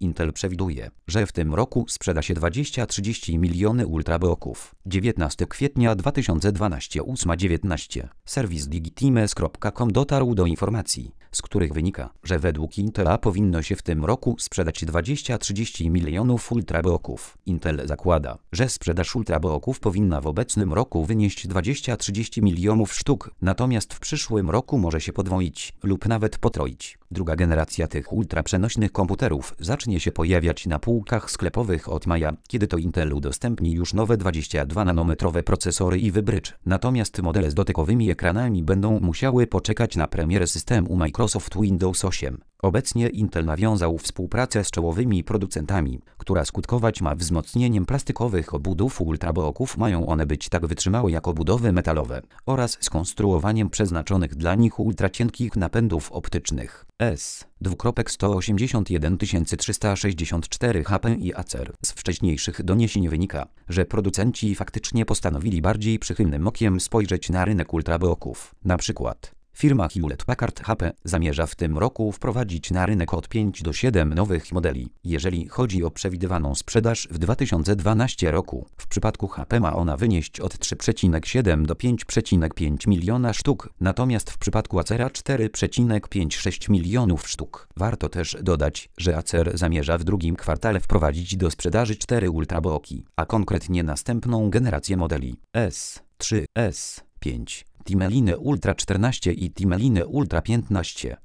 Intel przewiduje, że w tym roku sprzeda się 20-30 miliony ultrabooków. 19 kwietnia 2012 8:19. Serwis digitimes.com dotarł do informacji, z których wynika, że według Intela powinno się w tym roku sprzedać 20-30 milionów ultrabooków. Intel zakłada, że sprzedaż ultrabooków powinna w obecnym roku wynieść 20-30 milionów sztuk, natomiast w przyszłym roku może się podwoić lub nawet potroić. Druga generacja tych ultraprzenośnych komputerów zacznie się pojawiać na półkach sklepowych od maja, kiedy to Intel udostępni już nowe 22-nanometrowe procesory i wybrycz. Natomiast modele z dotykowymi ekranami będą musiały poczekać na premierę systemu Microsoft Windows 8. Obecnie Intel nawiązał współpracę z czołowymi producentami, która skutkować ma wzmocnieniem plastikowych obudów ultrabooków. Mają one być tak wytrzymałe jak obudowy metalowe oraz skonstruowaniem przeznaczonych dla nich ultracienkich napędów optycznych. S2.181 HP i Acer. Z wcześniejszych doniesień wynika, że producenci faktycznie postanowili bardziej przychylnym okiem spojrzeć na rynek ultrabooków. Na przykład firma Hewlett-Packard HP zamierza w tym roku wprowadzić na rynek od 5 do 7 nowych modeli, jeżeli chodzi o przewidywaną sprzedaż w 2012 roku. W przypadku HP ma ona wynieść od 3,7 do 5,5 miliona sztuk, natomiast w przypadku Acera 4,56 milionów sztuk. Warto też dodać, że Acer zamierza w drugim kwartale wprowadzić do sprzedaży 4 ultrabooki, a konkretnie następną generację modeli S3, S5. Timeline Ultra 14 i Timeline Ultra 15.